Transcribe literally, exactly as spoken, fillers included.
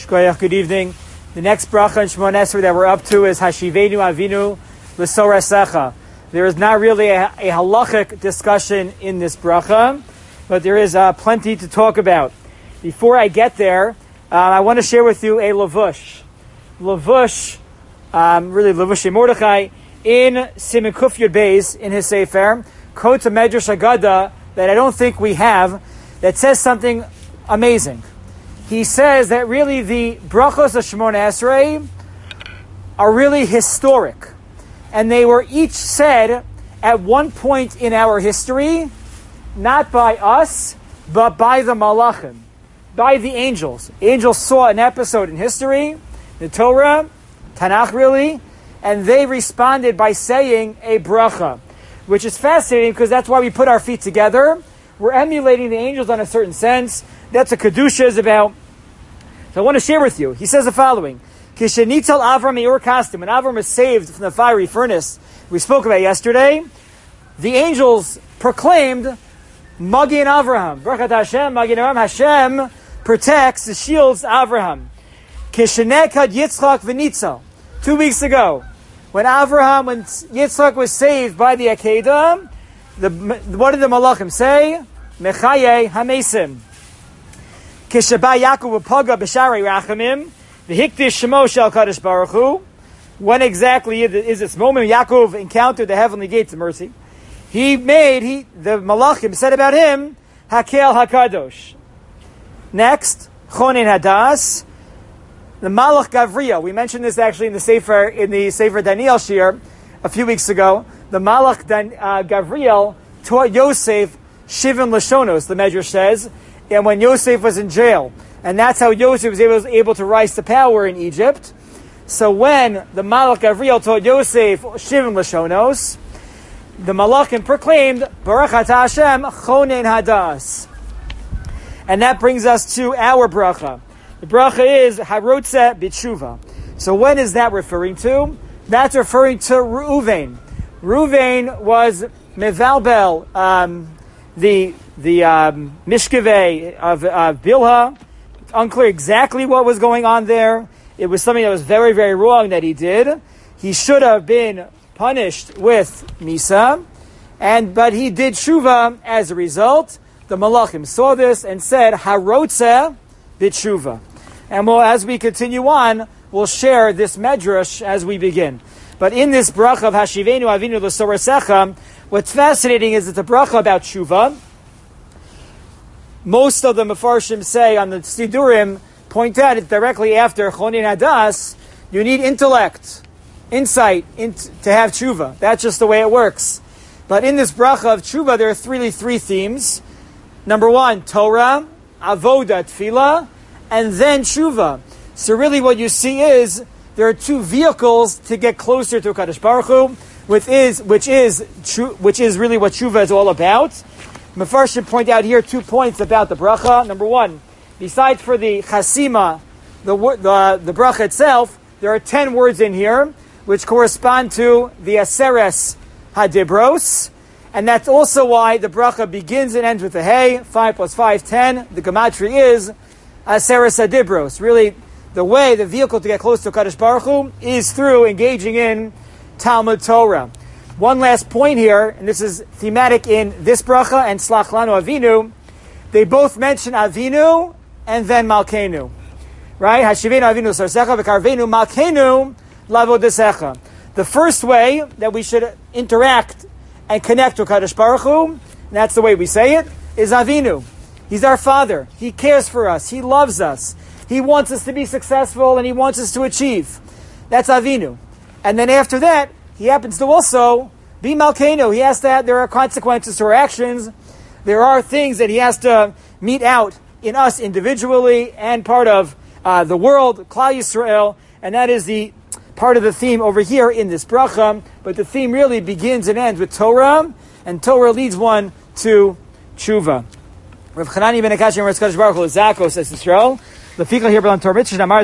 Shkoyach, good evening. The next bracha in Shemona Esrei that we're up to is Hashivenu Avinu L'Sorasecha. There is not really a, a halachic discussion in this bracha, but there is uh, plenty to talk about. Before I get there, uh, I want to share with you a lavush. Lavush, um, really Lavush Mordechai, in Siman Kuf Yud Beis, in his Sefer, quotes a Medrash Agada that I don't think we have, that says something amazing. He says that really the brachos of Shemona Esrei are really historic. And they were each said at one point in our history, not by us, but by the malachim, by the angels. Angels saw an episode in history, the Torah, Tanakh really, and they responded by saying a bracha, which is fascinating because that's why we put our feet together. We're emulating the angels in a certain sense. That's what Kedusha is about. So I want to share with you. He says the following. Kishenital Avram Me'ur Kasdim. When Avram was saved from the fiery furnace we spoke about yesterday, the angels proclaimed Magin Avraham. Baruch Hashem, Magin Avraham. Hashem protects, shields Avraham. Kishenekad Yitzchak V'nitzal. Two weeks ago, when Avraham, when Yitzchak was saved by the Akedah, the, what did the Malachim say? Mechaye Hamesim. Kishabah Yaakov Upaga B'Sharei Rachamim. V'hikdish Shemo Shel Kadosh Baruch Hu. When exactly is this moment Yaakov encountered the heavenly gates of mercy? He made, he the Malachim said about him, Hakel HaKadosh. Next, Chonin Hadas. The Malach Gavriel. We mentioned this actually in the Sefer, in the Sefer Daniel Shir a few weeks ago. The Malach Dan, uh, Gavriel taught Yosef Shivim Lashonos, the Medrash says, and when Yosef was in jail. And that's how Yosef was able, was able to rise to power in Egypt. So when the Malach Gavriel taught Yosef Shivim Lashonos, the Malachim proclaimed, Baruch Atah Hashem Chonen Hadas. And that brings us to our bracha. The bracha is Harotze B'tshuva. So when is that referring to? That's referring to Reuven. Reuven was Mevalbel, um, the the um, Mishkeveh of uh, Bilhah. It's unclear exactly what was going on there. It was something that was very, very wrong that he did. He should have been punished with Misa, and but he did Shuva as a result. The Malachim saw this and said, Harotze B'tshuva. And we'll, as we continue on, we'll share this medrash as we begin. But in this bracha of Hashivenu Avinu L'Sorasecha, what's fascinating is it's a bracha about Shuva. Most of the Mefarshim say on the Sidurim, point out it directly after Chonin Hadas, you need intellect, insight in, to have Tshuva. That's just the way it works. But in this bracha of Tshuva, there are three, three themes. Number one, Torah, Avoda, Tefillah, and then Tshuva. So really what you see is there are two vehicles to get closer to Kadosh Baruch Hu, which is which is which is really what Tshuva is all about. Mefarshim point out here two points about the bracha. Number one, besides for the chasima, the the the bracha itself, there are ten words in here which correspond to the Aseres Hadibros, and that's also why the bracha begins and ends with a hey. Five plus five, ten. The gematria is Aseres Hadibros. Really, the way, the vehicle to get close to Kadosh Baruch Hu is through engaging in Talmud Torah. One last point here, and this is thematic in this bracha and Slach Lanu Avinu. They both mention Avinu and then Malkeinu. Right? Hashivenu Avinu Sarsecha v'karvenu Malkeinu lavodesecha. The first way that we should interact and connect to Kadosh Baruch Hu, and that's the way we say it, is Avinu. He's our Father. He cares for us. He loves us. He wants us to be successful and He wants us to achieve. That's Avinu. And then after that, He happens to also be Malkeinu. He has to have, there are consequences to our actions. There are things that He has to mete out in us individually and part of uh, the world, Klal Yisrael, and that is the part of the theme over here in this bracha. But the theme really begins and ends with Torah, and Torah leads one to Tshuva. Rav Chanani ben Akash Baruch Hu Zako says Yisrael. The Fikah here on Torah Mitzvah